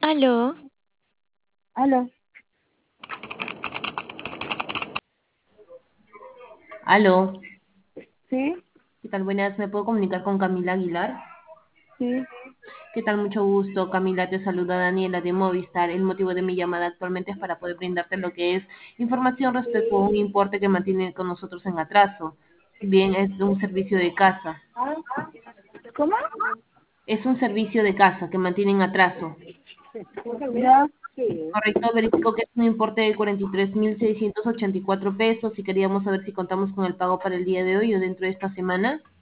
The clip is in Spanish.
Aló, Aló, aló, sí, ¿qué tal? Buenas, ¿me puedo comunicar con Camila Aguilar? sí, ¿Qué tal? Mucho gusto, Camila, te saluda Daniela de Movistar. El motivo de mi llamada actualmente es para poder brindarte lo que es información respecto a un importe que mantiene con nosotros en atraso. Bien, es un servicio de casa. ¿cómo? Es un servicio de casa que mantiene en atraso. Ya, Correcto, verifico que es un importe de 43.684 pesos y queríamos saber si contamos con el pago para el día de hoy o dentro de esta semana.